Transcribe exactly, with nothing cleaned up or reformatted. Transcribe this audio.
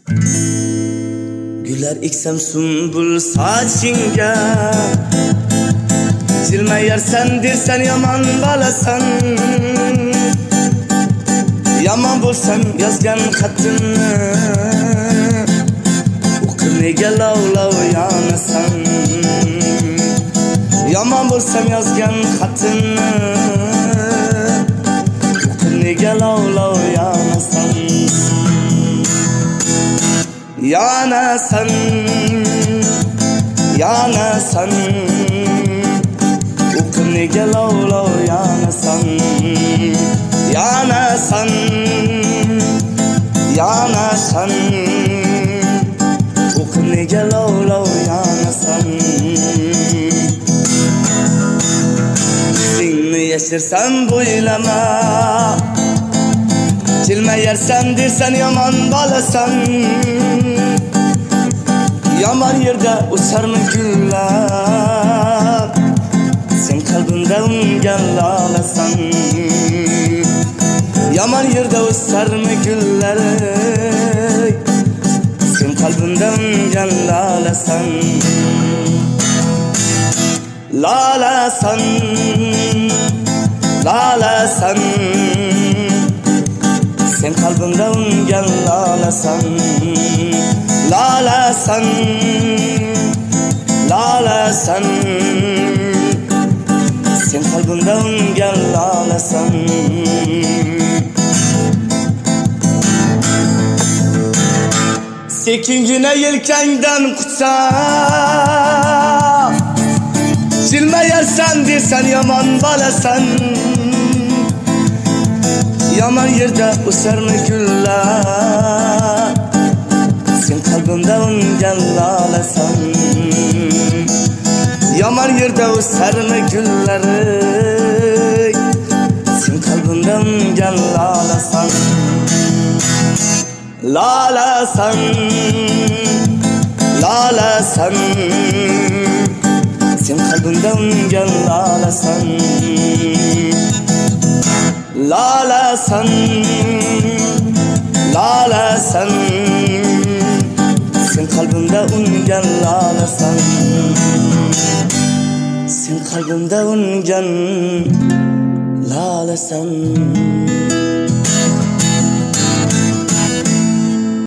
Güller eksem sumbul saçinga, jilmayarsan dersen yaman balasan. Yaman bolsam yazgan xatini o'qib nega lavlav yonasan. Yaman bolsam yazgan xatini o'qib nega lavlav yonasan. Yanasan, yanasan, o'qib nega lavlav yonasan. Yanasan, yanasan, o'qib nega lavlav yonasan. Senni yashirsan bo'ylama, jilmayarsan dersan yomon bolasan. Yomon yerda o'sarmi gullar, sen qalbimda ungan lolasan. Yaman yerda o'sarmi gullar, sen qalbimda ungan lolasan. Lolasan, lolasan, sen qalbimda ungan lolasan. Lolasan, lolasan, sen qalbimda ungan lolasan. Sekingina yelkangdan qutsam, jilmayarsan dersan yomon bolasan. Yomon yerda o'sarmi gullar, sen qalbimda ungan lolasan. Yomon yerda o'sarmi gullar, sen qalbimda ungan lolasan. Lolasan, lolasan, sen qalbimda ungan lolasan. Lolasan, lolasan, sen qalbimda ungan lolasan. Sen qalbimda ungan lolasan.